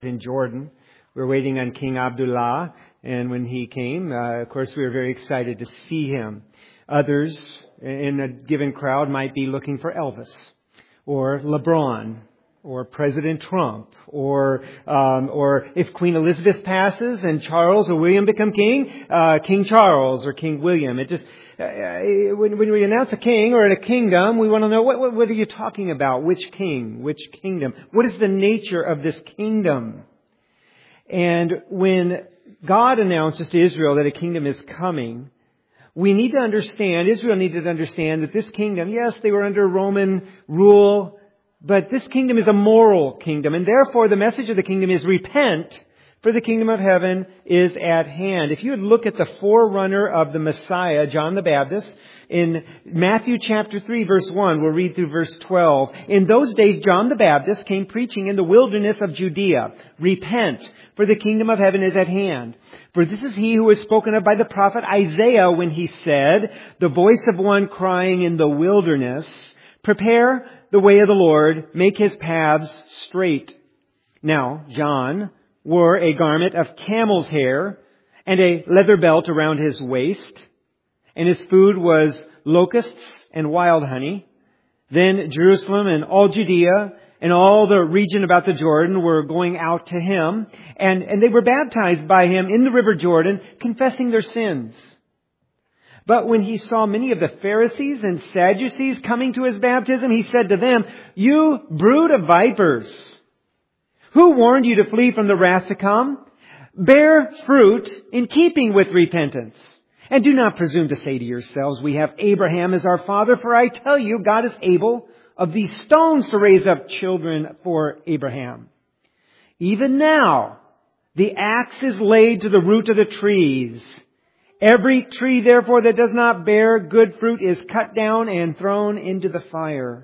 in Jordan. We were waiting on King Abdullah, and when he came, of course, we were very excited to see him. Others in a given crowd might be looking for Elvis, or LeBron, or President Trump, or if Queen Elizabeth passes and Charles or William become king, King Charles or King William. It just when we announce a king or a kingdom, we want to know what are you talking about? Which king? Which kingdom? What is the nature of this kingdom? And when God announces to Israel that a kingdom is coming, we need to understand, Israel needed to understand that this kingdom, yes, they were under Roman rule, but this kingdom is a moral kingdom. And therefore, the message of the kingdom is repent, for the kingdom of heaven is at hand. If you would look at the forerunner of the Messiah, John the Baptist, in Matthew chapter 3, verse 1, we'll read through verse 12. In those days, John the Baptist came preaching in the wilderness of Judea. Repent, for the kingdom of heaven is at hand. For this is he who was spoken of by the prophet Isaiah when he said, the voice of one crying in the wilderness, prepare the way of the Lord, make his paths straight. Now, John wore a garment of camel's hair and a leather belt around his waist, and his food was locusts and wild honey. Then Jerusalem and all Judea and all the region about the Jordan were going out to him, and they were baptized by him in the river Jordan, confessing their sins. But when he saw many of the Pharisees and Sadducees coming to his baptism, he said to them, you brood of vipers, who warned you to flee from the wrath to come? Bear fruit in keeping with repentance. And do not presume to say to yourselves, we have Abraham as our father, for I tell you, God is able of these stones to raise up children for Abraham. Even now, the axe is laid to the root of the trees. Every tree, therefore, that does not bear good fruit is cut down and thrown into the fire.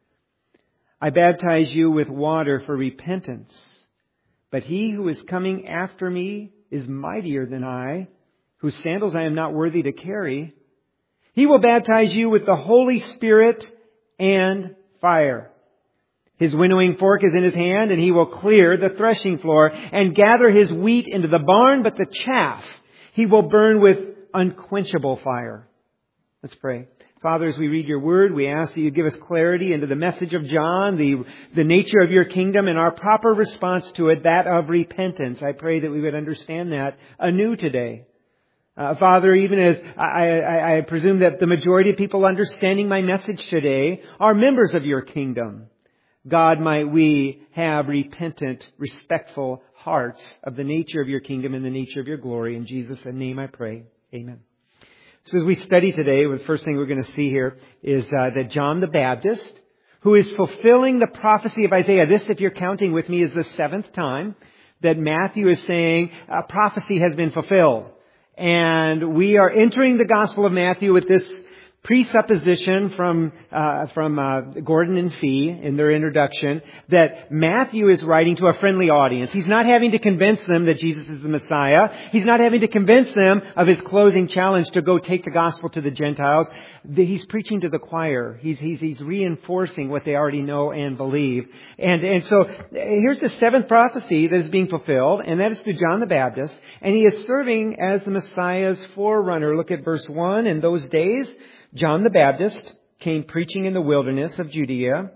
I baptize you with water for repentance, but he who is coming after me is mightier than I, whose sandals I am not worthy to carry. He will baptize you with the Holy Spirit and fire. His winnowing fork is in his hand, and he will clear the threshing floor and gather his wheat into the barn, but the chaff he will burn with unquenchable fire. Let's pray. Father, as we read your word, we ask that you give us clarity into the message of John, the nature of your kingdom, and our proper response to it, that of repentance. I pray that we would understand that anew today. Father, even as I presume that the majority of people understanding my message today are members of your kingdom, God, might we have repentant, respectful hearts of the nature of your kingdom and the nature of your glory. In Jesus' name I pray. Amen. So as we study today, the first thing we're going to see here is that John the Baptist, who is fulfilling the prophecy of Isaiah. This, if you're counting with me, is the 7th time that Matthew is saying a prophecy has been fulfilled. And we are entering the Gospel of Matthew with this presupposition from Gordon and Fee in their introduction that Matthew is writing to a friendly audience. He's not having to convince them that Jesus is the Messiah. He's not having to convince them of his closing challenge to go take the gospel to the Gentiles. He's preaching to the choir. He's reinforcing what they already know and believe. And so here's the 7th prophecy that is being fulfilled, and that is through John the Baptist. And he is serving as the Messiah's forerunner. Look at verse 1. In those days, John the Baptist came preaching in the wilderness of Judea.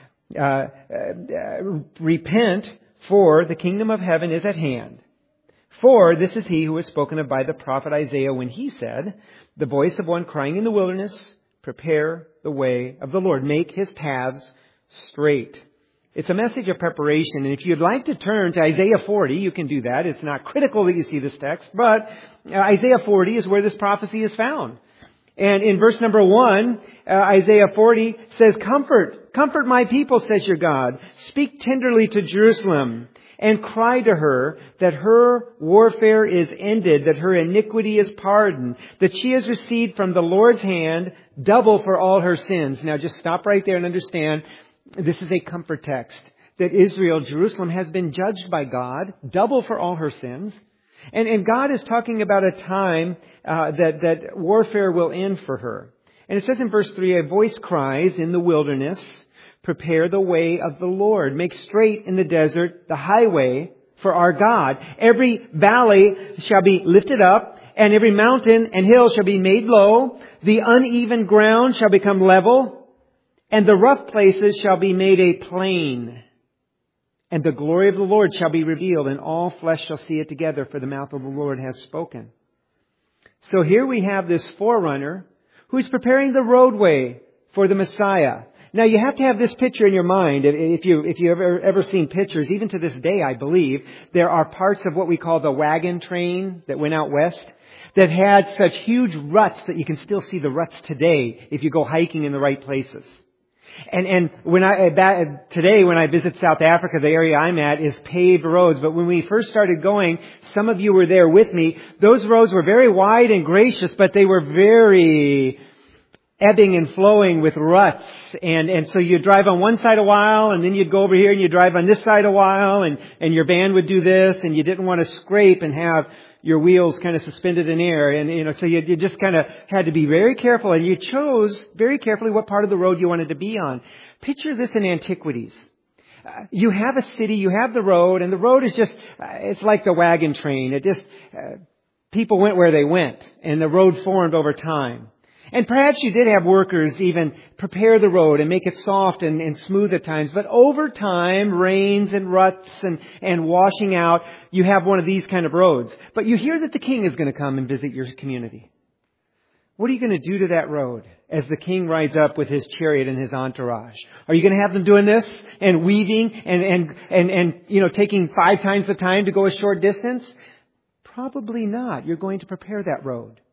Repent, for the kingdom of heaven is at hand. For this is he who was spoken of by the prophet Isaiah when he said, the voice of one crying in the wilderness, prepare the way of the Lord, make his paths straight. It's a message of preparation. And if you'd like to turn to Isaiah 40, you can do that. It's not critical that you see this text, but Isaiah 40 is where this prophecy is found. And in verse number 1, Isaiah 40 says, comfort my people, says your God. Speak tenderly to Jerusalem and cry to her that her warfare is ended, that her iniquity is pardoned, that she has received from the Lord's hand double for all her sins. Now just stop right there and understand this is a comfort text. That Israel, Jerusalem, has been judged by God, double for all her sins. And God is talking about a time that warfare will end for her. And it says in verse 3, a voice cries in the wilderness, prepare the way of the Lord. Make straight in the desert the highway for our God. Every valley shall be lifted up, and every mountain and hill shall be made low. The uneven ground shall become level, and the rough places shall be made a plain. And the glory of the Lord shall be revealed, and all flesh shall see it together, for the mouth of the Lord has spoken. So here we have this forerunner who's preparing the roadway for the Messiah. Now you have to have this picture in your mind. If you've ever seen pictures, even to this day I believe, there are parts of what we call the wagon train that went out west that had such huge ruts that you can still see the ruts today if you go hiking in the right places. And today when I visit South Africa, the area I'm at is paved roads. But when we first started going, some of you were there with me. Those roads were very wide and gracious, but they were very ebbing and flowing with ruts. And so you'd drive on one side a while, and then you'd go over here and you'd drive on this side a while, and your van would do this, and you didn't want to scrape and have your wheels kind of suspended in air. And so you just kind of had to be very careful, and you chose very carefully what part of the road you wanted to be on. Picture this in antiquities. You have a city, you have the road, and the road is just, it's like the wagon train. It just, people went where they went, and the road formed over time. And perhaps you did have workers even prepare the road and make it soft and smooth at times. But over time, rains and ruts and washing out, you have one of these kind of roads. But you hear that the king is going to come and visit your community. What are you going to do to that road as the king rides up with his chariot and his entourage? Are you going to have them doing this and weaving and taking 5 times the time to go a short distance? Probably not. You're going to prepare that road.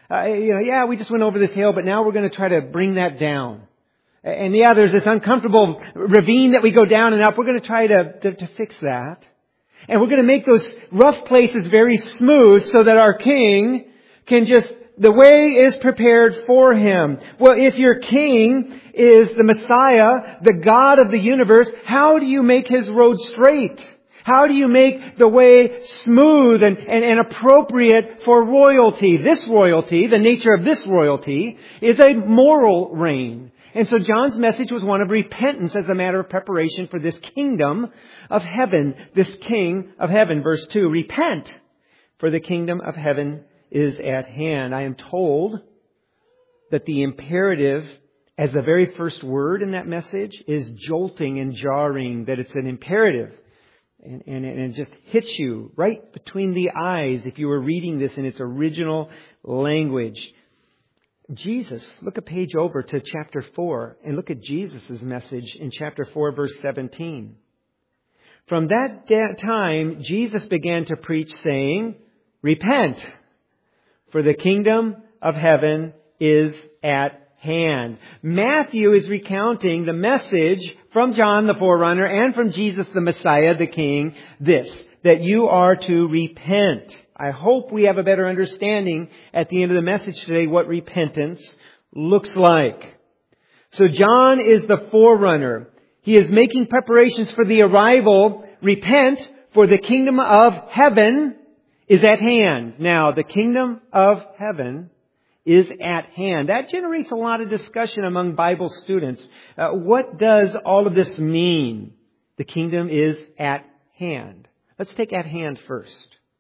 We just went over this hill, but now we're going to try to bring that down. And there's this uncomfortable ravine that we go down and up. We're going to try to fix that. And we're going to make those rough places very smooth so that our king can the way is prepared for him. Well, if your king is the Messiah, the God of the universe, how do you make his road straight? How do you make the way smooth and appropriate for royalty? This royalty, the nature of this royalty, is a moral reign. And so John's message was one of repentance as a matter of preparation for this kingdom of heaven, this king of heaven. Verse 2, repent, for the kingdom of heaven is at hand. I am told that the imperative as the very first word in that message is jolting and jarring, that it's an imperative. And it just hits you right between the eyes if you were reading this in its original language. Jesus, look a page over to chapter 4 and look at Jesus' message in chapter 4, verse 17. From that time, Jesus began to preach saying, repent, for the kingdom of heaven is at hand. Matthew is recounting the message from John the forerunner and from Jesus the Messiah, the King, that you are to repent. I hope we have a better understanding at the end of the message today what repentance looks like. So John is the forerunner. He is making preparations for the arrival. Repent, for the kingdom of heaven is at hand. Now, the kingdom of heaven is at hand. That generates a lot of discussion among Bible students. What does all of this mean? The kingdom is at hand. Let's take at hand first.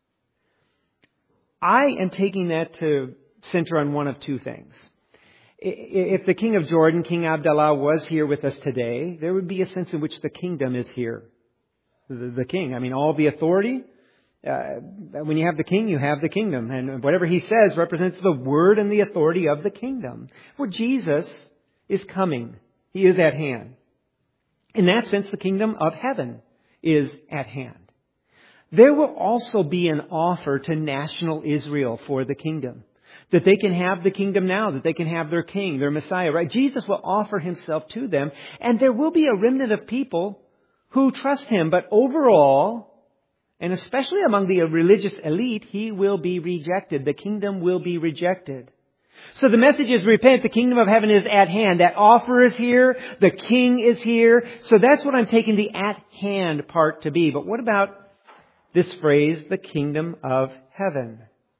I am taking that to center on one of two things. If the king of Jordan, King Abdullah, was here with us today, there would be a sense in which the kingdom is here. The king, all the authority. When you have the king, you have the kingdom. And whatever he says represents the word and the authority of the kingdom. Well, Jesus is coming. He is at hand. In that sense, the kingdom of heaven is at hand. There will also be an offer to national Israel for the kingdom. That they can have the kingdom now, that they can have their king, their Messiah, right? Jesus will offer himself to them, and there will be a remnant of people who trust him. But overall, and especially among the religious elite, he will be rejected. The kingdom will be rejected. So the message is repent. The kingdom of heaven is at hand. That offer is here. The king is here. So that's what I'm taking the at hand part to be. But what about this phrase, the kingdom of heaven?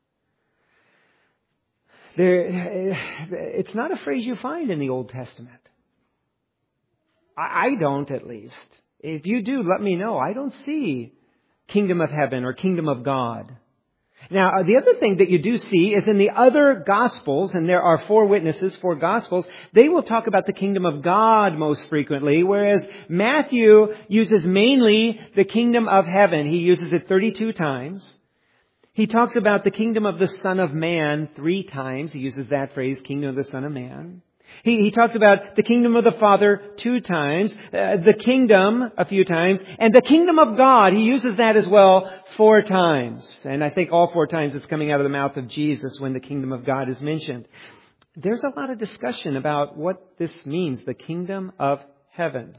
It's not a phrase you find in the Old Testament. I don't, at least. If you do, let me know. I don't see kingdom of heaven or kingdom of God. Now, the other thing that you do see is in the other Gospels, and there are 4 witnesses, 4 Gospels, they will talk about the kingdom of God most frequently, whereas Matthew uses mainly the kingdom of heaven. He uses it 32 times. He talks about the kingdom of the Son of Man 3 times. He uses that phrase, kingdom of the Son of Man. He talks about the kingdom of the Father 2 times, the kingdom a few times, and the kingdom of God, he uses that as well 4 times. And I think all 4 times it's coming out of the mouth of Jesus when the kingdom of God is mentioned. There's a lot of discussion about what this means, the kingdom of heaven,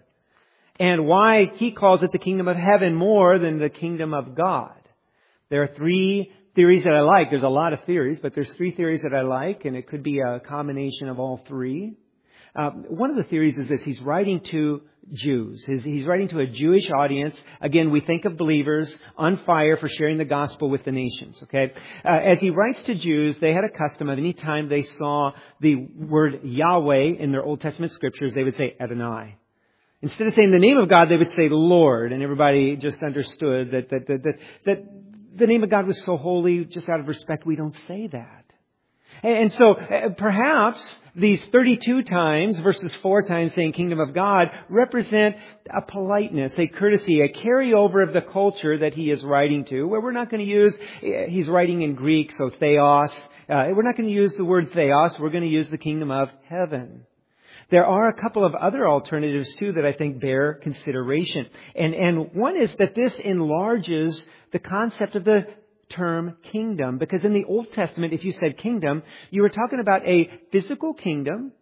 and why he calls it the kingdom of heaven more than the kingdom of God. There are 3 theories that I like. There's a lot of theories, but there's 3 theories that I like, and it could be a combination of all 3. One of the theories is this: he's writing to Jews. He's writing to a Jewish audience. Again, we think of believers on fire for sharing the gospel with the nations. Okay, as he writes to Jews, they had a custom of any time they saw the word Yahweh in their Old Testament scriptures, they would say Adonai. Instead of saying the name of God, they would say Lord, and everybody just understood that the name of God was so holy, just out of respect, we don't say that. And so perhaps these 32 times versus 4 times saying kingdom of God represent a politeness, a courtesy, a carryover of the culture that he is writing to, where we're not going to use, he's writing in Greek, so theos. We're not going to use the word theos. We're going to use the kingdom of heaven. There are a couple of other alternatives too that I think bear consideration. And one is that this enlarges the concept of the term kingdom, because in the Old Testament, if you said kingdom, you were talking about a physical kingdom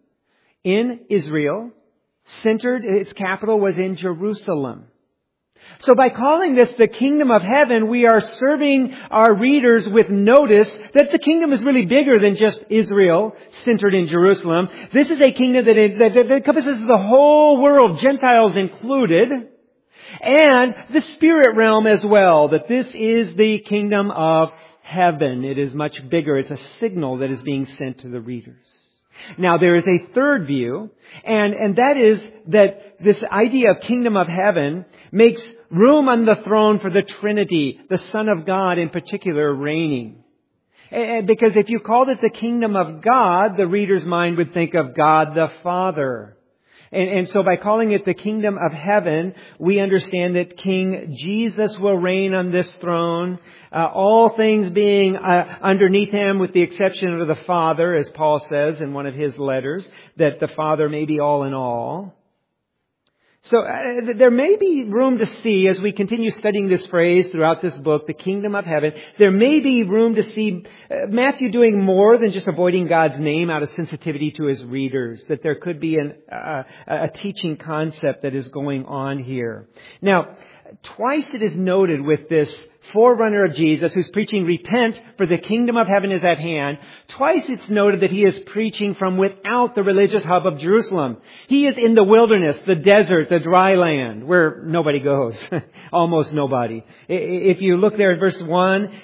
in Israel, centered, its capital was in Jerusalem. So by calling this the kingdom of heaven, we are serving our readers with notice that the kingdom is really bigger than just Israel, centered in Jerusalem. This is a kingdom that encompasses the whole world, Gentiles included, and the spirit realm as well, that this is the kingdom of heaven. It is much bigger. It's a signal that is being sent to the readers. Now, there is a third view, and that is that this idea of kingdom of heaven makes room on the throne for the Trinity, the Son of God in particular, reigning. Because if you called it the kingdom of God, the reader's mind would think of God the Father. And so by calling it the kingdom of heaven, we understand that King Jesus will reign on this throne, all things being underneath him with the exception of the Father, as Paul says in one of his letters, that the Father may be all in all. So there may be room to see, as we continue studying this phrase throughout this book, the kingdom of heaven, there may be room to see Matthew doing more than just avoiding God's name out of sensitivity to his readers, that there could be a teaching concept that is going on here. Now, twice it is noted with this forerunner of Jesus who's preaching, repent, for the kingdom of heaven is at hand. Twice it's noted that he is preaching from without the religious hub of Jerusalem. He is in the wilderness, the desert, the dry land, where nobody goes. Almost nobody. If you look there at verse 1,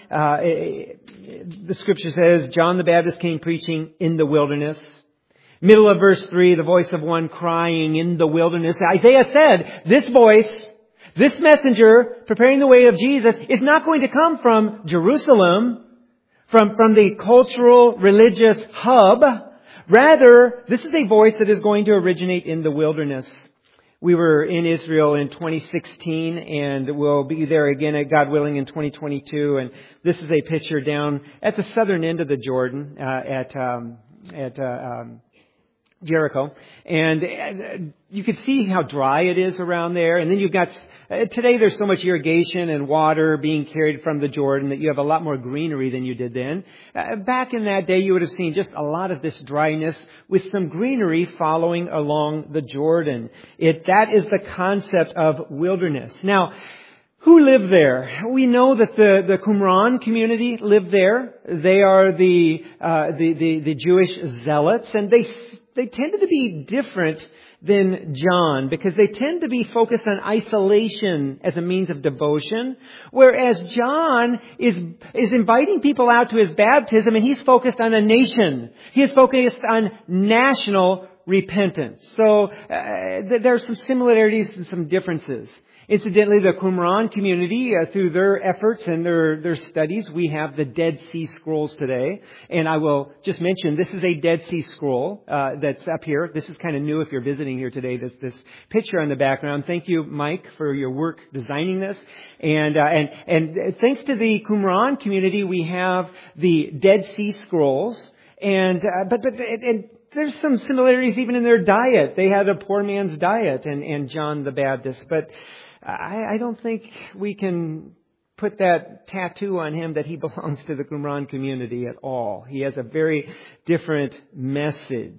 the scripture says, John the Baptist came preaching in the wilderness. Middle of verse 3, the voice of one crying in the wilderness. Isaiah said, this voice, this messenger preparing the way of Jesus is not going to come from Jerusalem, from the cultural, religious hub. Rather, this is a voice that is going to originate in the wilderness. We were in Israel in 2016 and we'll be there again, God willing, in 2022. And this is a picture down at the southern end of the Jordan, at Jericho. And you can see how dry it is around there. And then you've got, today there's so much irrigation and water being carried from the Jordan that you have a lot more greenery than you did then. Back in that day, you would have seen just a lot of this dryness with some greenery following along the Jordan. That is the concept of wilderness. Now, who lived there? We know that the Qumran community lived there. They are the Jewish zealots, and they tended to be different than John because they tend to be focused on isolation as a means of devotion, whereas John is inviting people out to his baptism, and he's focused on a nation. He is focused on national repentance. So there are some similarities and some differences. Incidentally, the Qumran community, through their efforts and their studies, we have the Dead Sea Scrolls today. And I will just mention, this is a Dead Sea Scroll that's up here. This is kind of new if you're visiting here today, this picture in the background. Thank you, Mike, for your work designing this. And thanks to the Qumran community, we have the Dead Sea Scrolls. And there's some similarities even in their diet. They had a poor man's diet and John the Baptist. But I don't think we can put that tattoo on him that he belongs to the Qumran community at all. He has a very different message.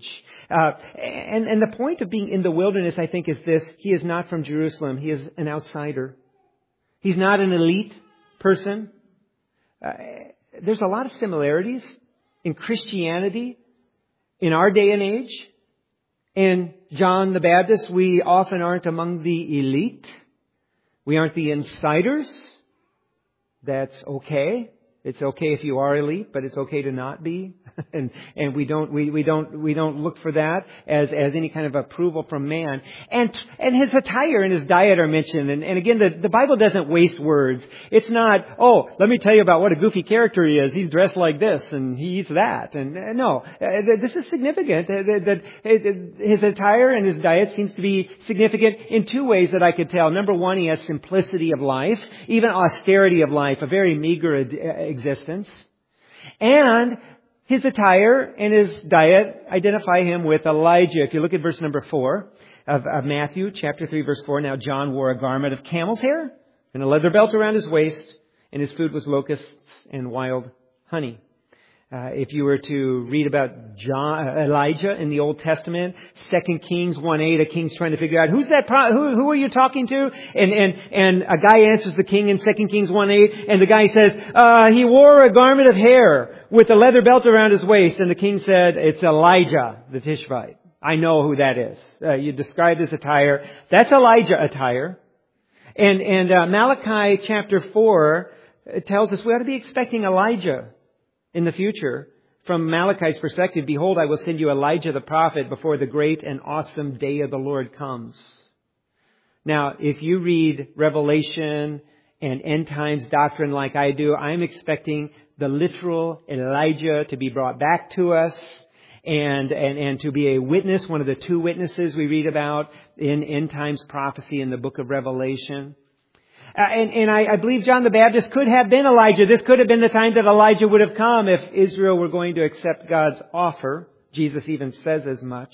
And the point of being in the wilderness, I think, is this. He is not from Jerusalem. He is an outsider. He's not an elite person. There's a lot of similarities in Christianity in our day and age. In John the Baptist, we often aren't among the elite. We aren't the insiders. That's okay. It's okay if you are elite, but it's okay to not be. and we don't look for that as any kind of approval from man. And his attire and his diet are mentioned. And again, the Bible doesn't waste words. It's not, oh, let me tell you about what a goofy character he is. He's dressed like this and he eats that. And no, this is significant. That his attire and his diet seems to be significant in two ways that I could tell. Number one, he has simplicity of life, even austerity of life, a very meager existence. And his attire and his diet identify him with Elijah. If you look at verse number 4 of Matthew chapter 3 verse 4, now John wore a garment of camel's hair and a leather belt around his waist, and his food was locusts and wild honey. If you were to read about Elijah in the Old Testament, 2 Kings 1:8, a king's trying to figure out who's that who are you talking to? And a guy answers the king in 2 Kings 1:8, and the guy says, he wore a garment of hair with a leather belt around his waist, and the king said, it's Elijah the Tishbite. I know who that is. You describe his attire. That's Elijah attire. And Malachi chapter 4 tells us we ought to be expecting Elijah in the future. From Malachi's perspective, behold, I will send you Elijah the prophet before the great and awesome day of the Lord comes. Now, if you read Revelation and end times doctrine like I do, I'm expecting the literal Elijah to be brought back to us and to be a witness, one of the two witnesses we read about in end times prophecy in the book of Revelation. And I believe John the Baptist could have been Elijah. This could have been the time that Elijah would have come if Israel were going to accept God's offer. Jesus even says as much.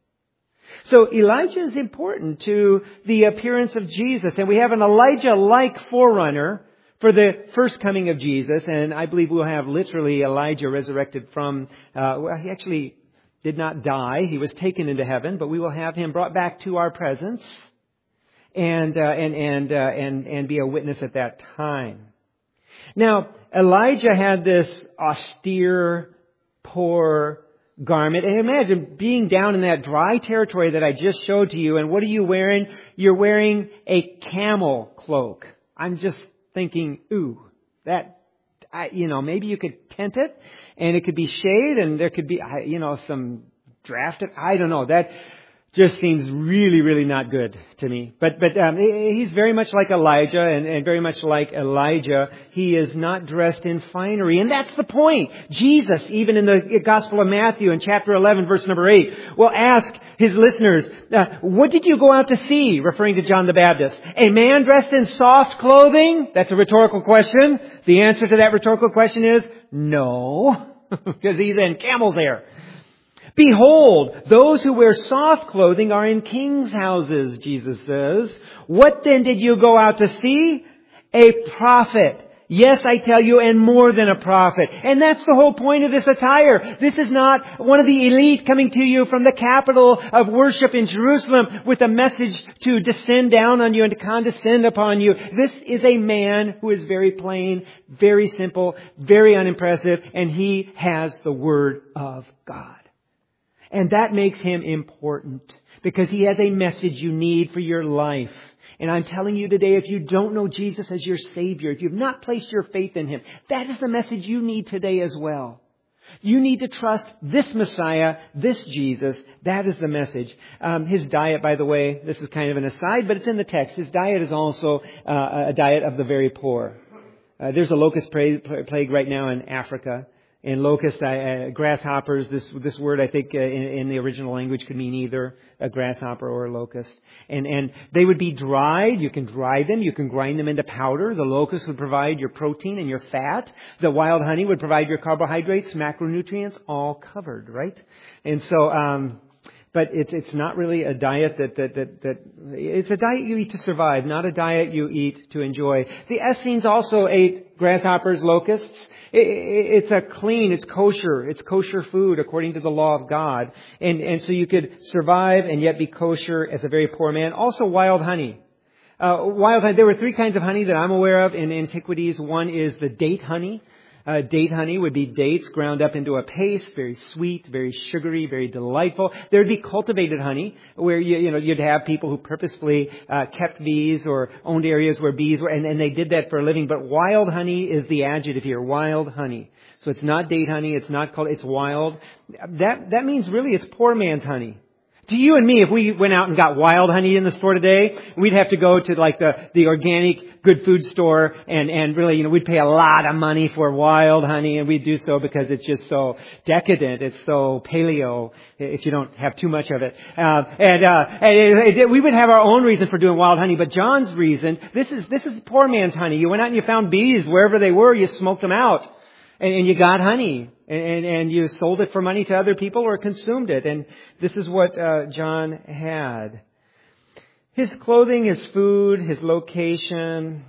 So Elijah is important to the appearance of Jesus. And we have an Elijah-like forerunner for the first coming of Jesus. And I believe we'll have literally Elijah resurrected from, he actually did not die. He was taken into heaven, but we will have him brought back to our presence. And be a witness at that time. Now, Elijah had this austere, poor garment. And imagine being down in that dry territory that I just showed to you. And what are you wearing? You're wearing a camel cloak. I'm just thinking, maybe you could tent it and it could be shade and there could be, some drafted. I don't know. That just seems really, really not good to me. But he's very much like Elijah and very much like Elijah. He is not dressed in finery. And that's the point. Jesus, even in the Gospel of Matthew in chapter 11, verse number 8, will ask his listeners, what did you go out to see? Referring to John the Baptist. A man dressed in soft clothing? That's a rhetorical question. The answer to that rhetorical question is no, because he's in camel's hair. Behold, those who wear soft clothing are in kings' houses, Jesus says. What then did you go out to see? A prophet. Yes, I tell you, and more than a prophet. And that's the whole point of this attire. This is not one of the elite coming to you from the capital of worship in Jerusalem with a message to descend down on you and to condescend upon you. This is a man who is very plain, very simple, very unimpressive, and he has the Word of God. And that makes him important because he has a message you need for your life. And I'm telling you today, if you don't know Jesus as your Savior, if you've not placed your faith in Him, that is the message you need today as well. You need to trust this Messiah, this Jesus. That is the message. His diet, by the way, this is kind of an aside, but it's in the text. His diet is also a diet of the very poor. There's a locust plague right now in Africa. And locust, grasshoppers, this word I think in the original language could mean either a grasshopper or a locust. And they would be dried. You can dry them. You can grind them into powder. The locust would provide your protein and your fat. The wild honey would provide your carbohydrates, macronutrients, all covered, right? And so, but it's not really a diet that it's a diet you eat to survive, not a diet you eat to enjoy. The Essenes also ate grasshoppers, locusts. It's it's kosher food according to the law of God. And so you could survive and yet be kosher as a very poor man. Also wild honey. There were 3 kinds of honey that I'm aware of in antiquities. One is the date honey. Date honey would be dates ground up into a paste, very sweet, very sugary, very delightful. There would be cultivated honey, where you'd have people who purposefully kept bees or owned areas where bees were, and they did that for a living. But wild honey is the adjective here, wild honey. So it's not date honey, it's wild. That means really it's poor man's honey. To you and me, if we went out and got wild honey in the store today, we'd have to go to like the organic good food store and really, we'd pay a lot of money for wild honey, and we'd do so because it's just so decadent. It's so paleo if you don't have too much of it. We would have our own reason for doing wild honey, but John's reason, this is poor man's honey. You went out and you found bees wherever they were, you smoked them out. And you got honey, and you sold it for money to other people or consumed it. And this is what John had. His clothing, his food, his location,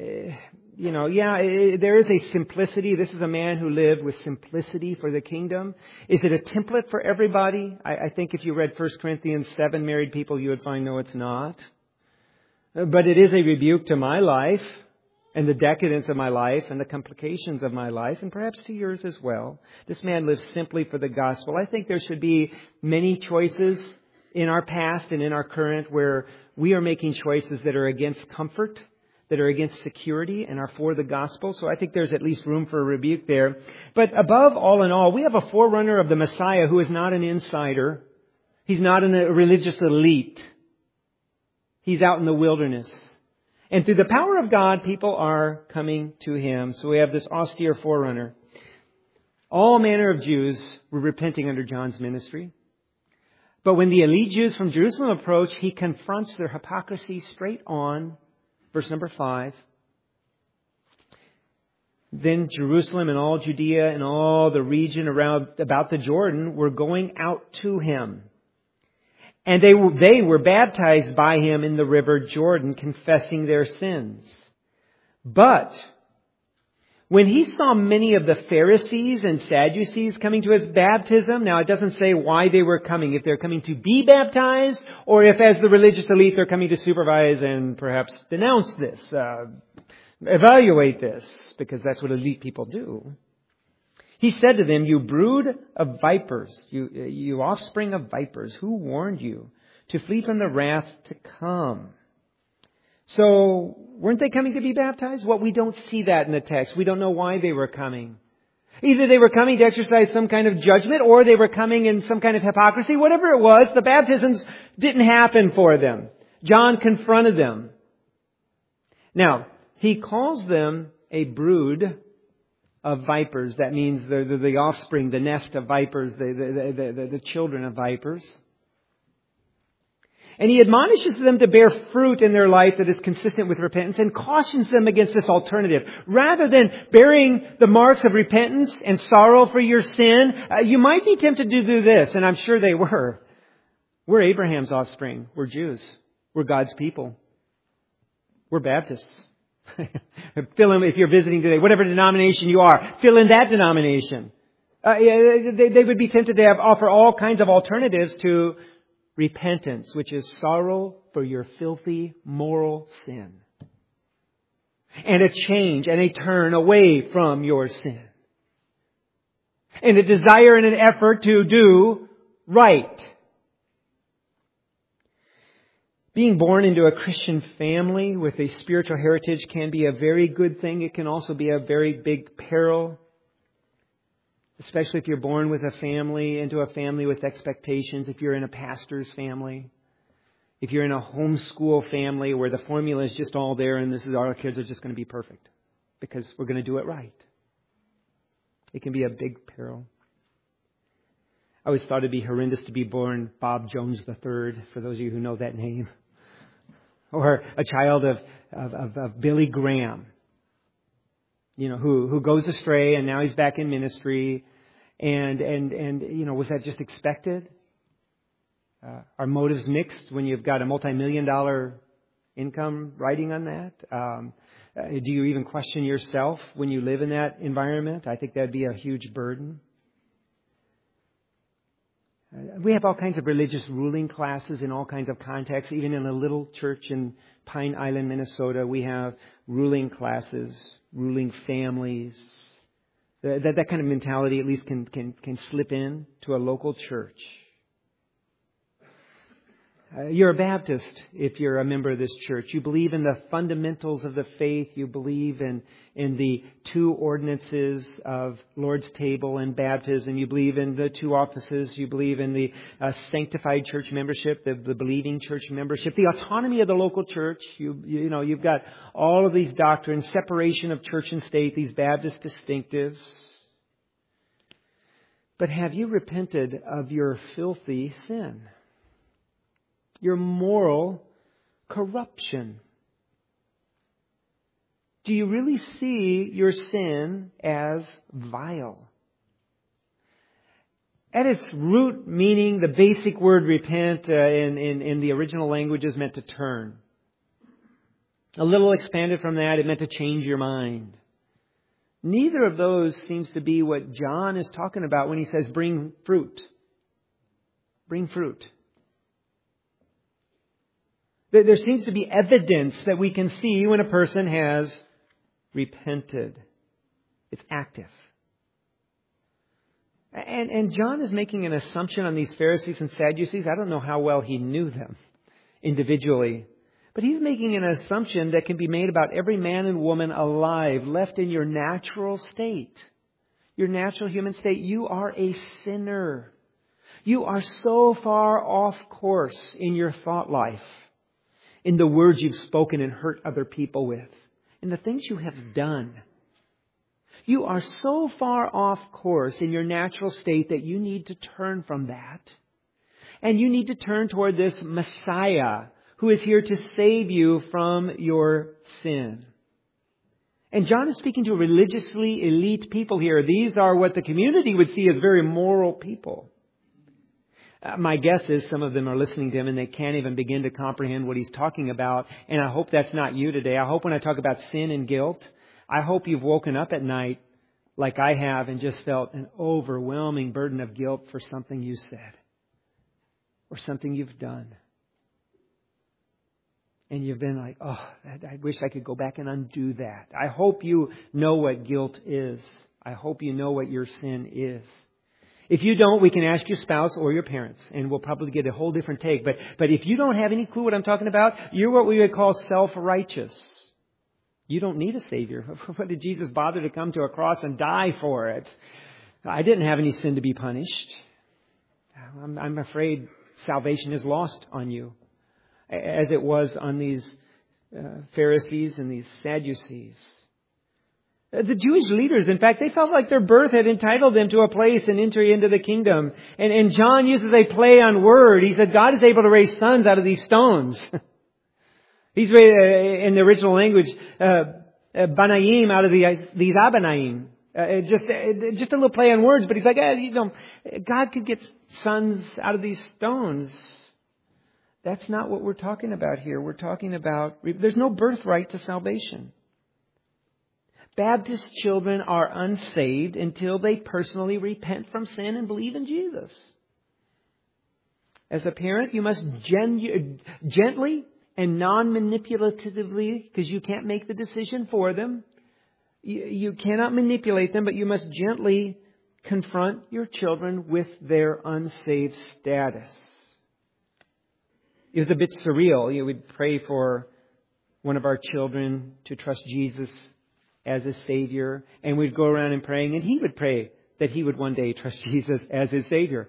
there is a simplicity. This is a man who lived with simplicity for the kingdom. Is it a template for everybody? I think if you read 1 Corinthians 7, married people, you would find no, it's not. But it is a rebuke to my life, and the decadence of my life, and the complications of my life, and perhaps to yours as well. This man lives simply for the gospel. I think there should be many choices in our past and in our current where we are making choices that are against comfort, that are against security, and are for the gospel. So I think there's at least room for a rebuke there. But above all in all, we have a forerunner of the Messiah who is not an insider. He's not in a religious elite. He's out in the wilderness. And through the power of God, people are coming to Him. So we have this austere forerunner. All manner of Jews were repenting under John's ministry. But when the elite Jews from Jerusalem approach, He confronts their hypocrisy straight on. Verse number 5. Then Jerusalem and all Judea and all the region around about the Jordan were going out to Him. And they were baptized by Him in the river Jordan, confessing their sins. But when He saw many of the Pharisees and Sadducees coming to His baptism, now it doesn't say why they were coming, if they're coming to be baptized, or if as the religious elite they're coming to supervise and perhaps denounce this, evaluate this, because that's what elite people do. He said to them, "You brood of vipers, you offspring of vipers, who warned you to flee from the wrath to come?" So, weren't they coming to be baptized? Well, we don't see that in the text. We don't know why they were coming. Either they were coming to exercise some kind of judgment, or they were coming in some kind of hypocrisy. Whatever it was, the baptisms didn't happen for them. John confronted them. Now, he calls them a brood of vipers. That means the offspring, the nest of vipers, the children of vipers. And he admonishes them to bear fruit in their life that is consistent with repentance, and cautions them against this alternative. Rather than bearing the marks of repentance and sorrow for your sin, you might be tempted to do this, and I'm sure they were. We're Abraham's offspring. We're Jews. We're God's people. We're Baptists. Fill in, if you're visiting today, whatever denomination you are, fill in that denomination. They would be tempted to offer all kinds of alternatives to repentance, which is sorrow for your filthy moral sin. And a change and a turn away from your sin. And a desire and an effort to do right. Being born into a Christian family with a spiritual heritage can be a very good thing. It can also be a very big peril. especially if you're born with a family, into a family with expectations, if you're in a pastor's family, if you're in a homeschool family where the formula is just all there and this is our kids are just going to be perfect because we're going to do it right. It can be a big peril. I always thought it'd be horrendous to be born Bob Jones III, for those of you who know that name. Or a child of Billy Graham, who goes astray and now he's back in ministry. And was that just expected? Are motives mixed when you've got a multi-million-dollar income riding on that? Do you even question yourself when you live in that environment? I think that'd be a huge burden. We have all kinds of religious ruling classes in all kinds of contexts. Even in a little church in Pine Island, Minnesota, we have ruling classes, ruling families. That kind of mentality at least can slip in to a local church. You're a Baptist if you're a member of this church. You believe in the fundamentals of the faith. You believe in the two ordinances of Lord's table and baptism. You believe in the two offices. You believe in the sanctified church membership, the believing church membership, the autonomy of the local church. You've got all of these doctrines, separation of church and state, these Baptist distinctives. But have you repented of your filthy sin? Your moral corruption? Do you really see your sin as vile? At its root meaning, the basic word repent in the original language is meant to turn. A little expanded from that, it meant to change your mind. Neither of those seems to be what John is talking about when he says bring fruit. Bring fruit. There seems to be evidence that we can see when a person has repented. It's active. And John is making an assumption on these Pharisees and Sadducees. I don't know how well he knew them individually. But he's making an assumption that can be made about every man and woman alive, left in your natural state. Your natural human state. You are a sinner. You are so far off course in your thought life, in the words you've spoken and hurt other people with, in the things you have done. You are so far off course in your natural state that you need to turn from that. And you need to turn toward this Messiah who is here to save you from your sin. And John is speaking to religiously elite people here. These are what the community would see as very moral people. My guess is some of them are listening to him and they can't even begin to comprehend what he's talking about. And I hope that's not you today. I hope when I talk about sin and guilt, I hope you've woken up at night like I have and just felt an overwhelming burden of guilt for something you said or something you've done. And you've been like, oh, I wish I could go back and undo that. I hope you know what guilt is. I hope you know what your sin is. If you don't, we can ask your spouse or your parents, and we'll probably get a whole different take. But if you don't have any clue what I'm talking about, you're what we would call self-righteous. You don't need a Savior. What did Jesus bother to come to a cross and die for it? I didn't have any sin to be punished. I'm afraid salvation is lost on you, as it was on these Pharisees and these Sadducees. The Jewish leaders, in fact, they felt like their birth had entitled them to a place and entry into the kingdom. And John uses a play on word. He said, God is able to raise sons out of these stones. He's in the original language, Banaim out of these Abanaim. Just a little play on words, but he's like, God could get sons out of these stones. That's not what we're talking about here. We're talking about, there's no birthright to salvation. Baptist children are unsaved until they personally repent from sin and believe in Jesus. As a parent, you must gently and non-manipulatively, because you can't make the decision for them. You cannot manipulate them, but you must gently confront your children with their unsaved status. It was a bit surreal. You would pray for one of our children to trust Jesus as a Savior, and we'd go around and praying, and he would pray that he would one day trust Jesus as his Savior.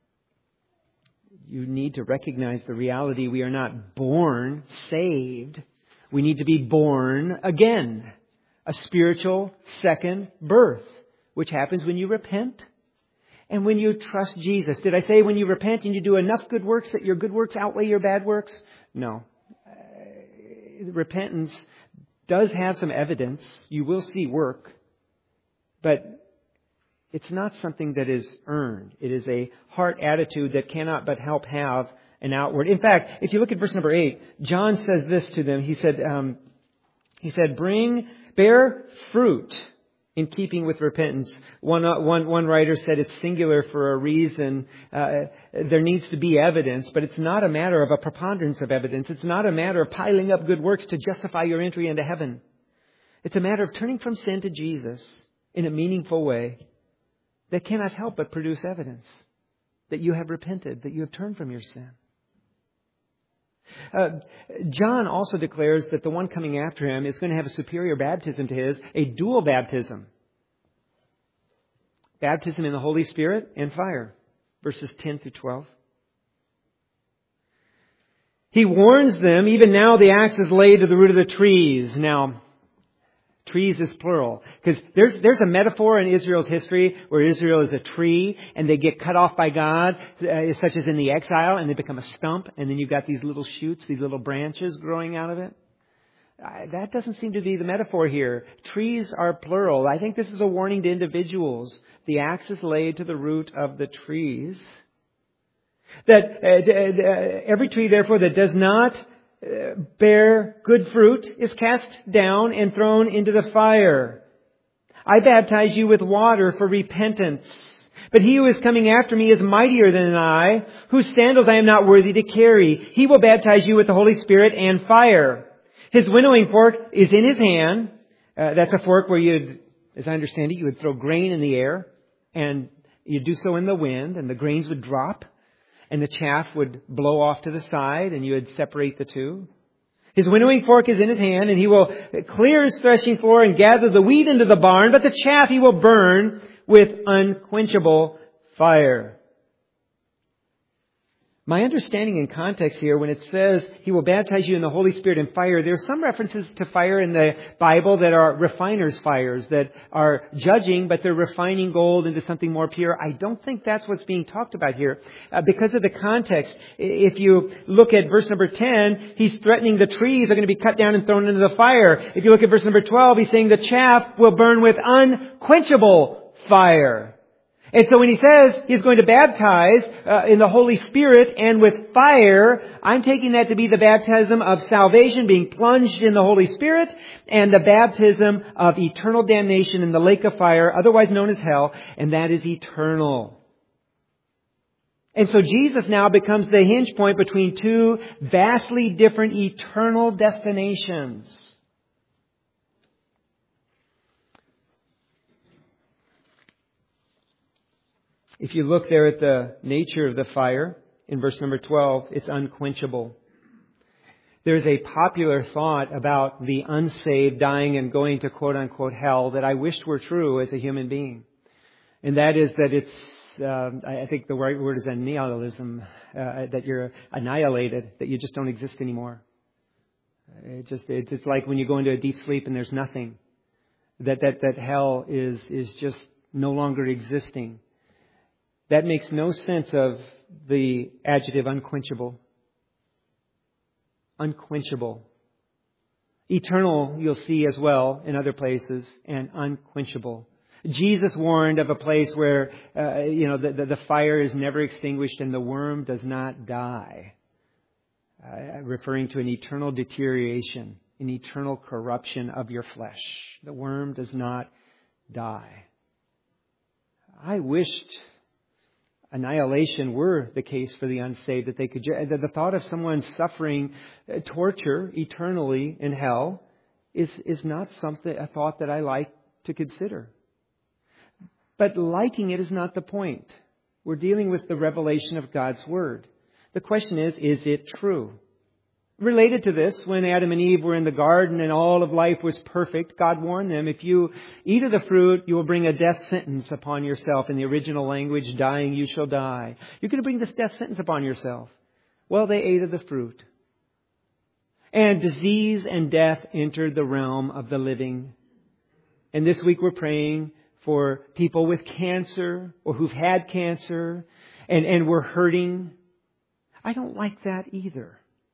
You need to recognize the reality we are not born saved. We need to be born again. A spiritual second birth, which happens when you repent and when you trust Jesus. Did I say when you repent and you do enough good works that your good works outweigh your bad works? No. Repentance does have some evidence. You will see work. But it's not something that is earned. It is a heart attitude that cannot but help have an outward. In fact, if you look at verse number 8, John says this to them. He said, bear fruit in keeping with repentance. One writer said it's singular for a reason. There needs to be evidence, but it's not a matter of a preponderance of evidence. It's not a matter of piling up good works to justify your entry into heaven. It's a matter of turning from sin to Jesus in a meaningful way that cannot help but produce evidence that you have repented, that you have turned from your sin. John also declares that the one coming after him is going to have a superior baptism to his, a dual baptism. Baptism in the Holy Spirit and fire. Verses 10 through 12. He warns them, even now the axe is laid to the root of the trees. Now, trees is plural. Because there's a metaphor in Israel's history where Israel is a tree and they get cut off by God, such as in the exile, and they become a stump. And then you've got these little shoots, these little branches growing out of it. That doesn't seem to be the metaphor here. Trees are plural. I think this is a warning to individuals. The axe is laid to the root of the trees. That every tree, therefore, that does not bear good fruit is cast down and thrown into the fire. I baptize you with water for repentance. But he who is coming after me is mightier than I, whose sandals I am not worthy to carry. He will baptize you with the Holy Spirit and fire. His winnowing fork is in his hand. That's a fork where you'd, as I understand it, you would throw grain in the air, and you'd do so in the wind, and the grains would drop. And the chaff would blow off to the side, and you would separate the two. His winnowing fork is in his hand, and he will clear his threshing floor and gather the wheat into the barn, but the chaff he will burn with unquenchable fire. My understanding in context here, when it says he will baptize you in the Holy Spirit and fire, there are some references to fire in the Bible that are refiner's fires, that are judging, but they're refining gold into something more pure. I don't think that's what's being talked about here. Because of the context, if you look at verse number 10, he's threatening the trees are going to be cut down and thrown into the fire. If you look at verse number 12, he's saying the chaff will burn with unquenchable fire. And so when he says he's going to baptize in the Holy Spirit and with fire, I'm taking that to be the baptism of salvation, being plunged in the Holy Spirit, and the baptism of eternal damnation in the lake of fire, otherwise known as hell, and that is eternal. And so Jesus now becomes the hinge point between two vastly different eternal destinations. If you look there at the nature of the fire, in verse number 12, it's unquenchable. There's a popular thought about the unsaved dying and going to quote-unquote hell that I wished were true as a human being. And that is that it's, I think the right word is annihilism, that you're annihilated, that you just don't exist anymore. It's like when you go into a deep sleep and there's nothing. That hell is just no longer existing. That makes no sense of the adjective unquenchable. Unquenchable. Eternal, you'll see as well in other places, and unquenchable. Jesus warned of a place where, the fire is never extinguished and the worm does not die. Referring to an eternal deterioration, an eternal corruption of your flesh. The worm does not die. I wished annihilation were the case for the unsaved, that they could, the thought of someone suffering torture eternally in hell is not a thought that I like to consider. But liking it is not the point. We're dealing with the revelation of God's Word. The question is it true? Related to this, when Adam and Eve were in the garden and all of life was perfect, God warned them, if you eat of the fruit, you will bring a death sentence upon yourself. In the original language, dying you shall die. You're going to bring this death sentence upon yourself. Well, they ate of the fruit. And disease and death entered the realm of the living. And this week we're praying for people with cancer or who've had cancer and we're hurting. I don't like that either.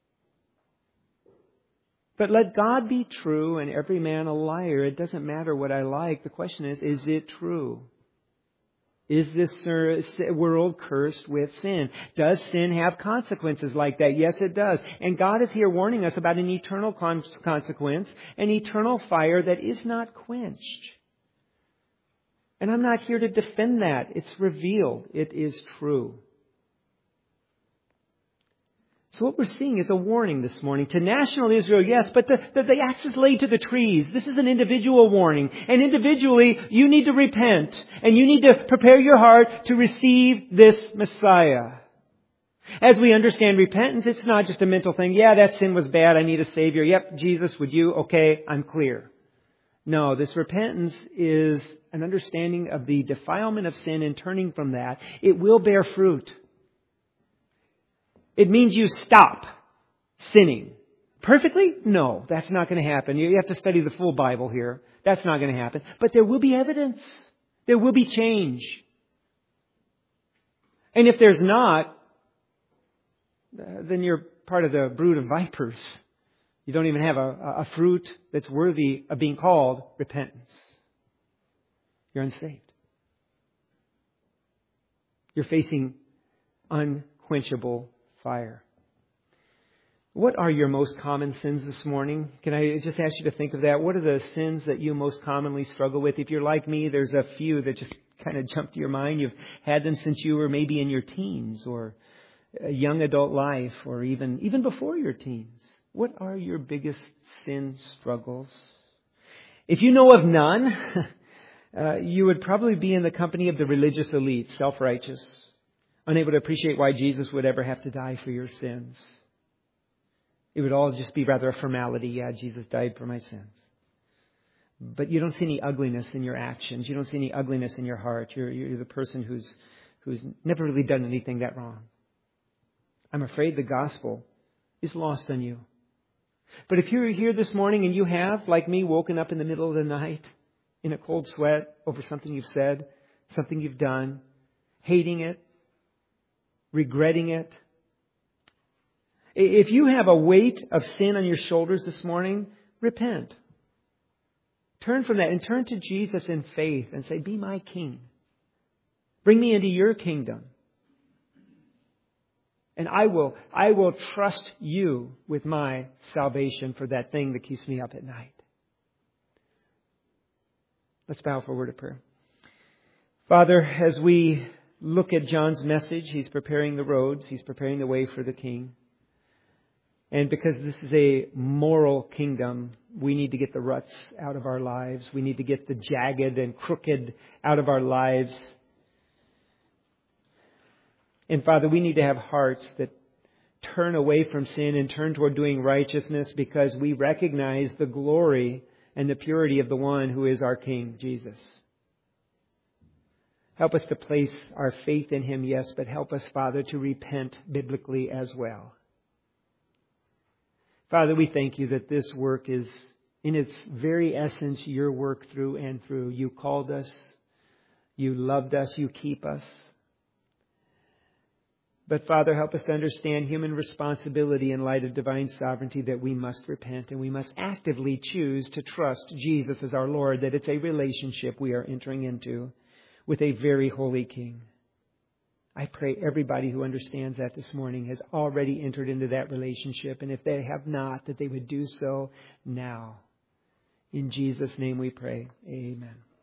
But let God be true and every man a liar. It doesn't matter what I like. The question is it true? Is this world cursed with sin? Does sin have consequences like that? Yes, it does. And God is here warning us about an eternal consequence, an eternal fire that is not quenched. And I'm not here to defend that. It's revealed. It is true. So what we're seeing is a warning this morning to national Israel, yes, but the axe is laid to the trees. This is an individual warning. And individually, you need to repent. And you need to prepare your heart to receive this Messiah. As we understand repentance, it's not just a mental thing. Yeah, that sin was bad. I need a Savior. Yep, Jesus, would you? Okay, I'm clear. No, this repentance is an understanding of the defilement of sin and turning from that. It will bear fruit. It means you stop sinning. Perfectly? No, that's not going to happen. You have to study the full Bible here. That's not going to happen. But there will be evidence. There will be change. And if there's not, then you're part of the brood of vipers. You don't even have a fruit that's worthy of being called repentance. You're unsaved. You're facing unquenchable fire. What are your most common sins this morning? Can I just ask you to think of that? What are the sins that you most commonly struggle with? If you're like me, there's a few that just kind of jump to your mind. You've had them since you were maybe in your teens or a young adult life or even before your teens. What are your biggest sin struggles? If you know of none, you would probably be in the company of the religious elite, self-righteous, unable to appreciate why Jesus would ever have to die for your sins. It would all just be rather a formality. Yeah, Jesus died for my sins. But you don't see any ugliness in your actions. You don't see any ugliness in your heart. You're the person who's never really done anything that wrong. I'm afraid the gospel is lost on you. But if you're here this morning and you have, like me, woken up in the middle of the night in a cold sweat over something you've said, something you've done, hating it, regretting it. If you have a weight of sin on your shoulders this morning, repent. Turn from that and turn to Jesus in faith and say, be my king. Bring me into your kingdom. And I will trust you with my salvation for that thing that keeps me up at night. Let's bow for a word of prayer. Father, as we look at John's message, he's preparing the roads. He's preparing the way for the King. And because this is a moral kingdom, we need to get the ruts out of our lives. We need to get the jagged and crooked out of our lives. And Father, we need to have hearts that turn away from sin and turn toward doing righteousness because we recognize the glory and the purity of the one who is our King, Jesus. Help us to place our faith in Him, yes, but help us, Father, to repent biblically as well. Father, we thank you that this work is, in its very essence, your work through and through. You called us, you loved us, you keep us. But Father, help us to understand human responsibility in light of divine sovereignty that we must repent and we must actively choose to trust Jesus as our Lord, that it's a relationship we are entering into with a very holy King. I pray everybody who understands that this morning has already entered into that relationship. And if they have not, that they would do so now. In Jesus' name we pray. Amen.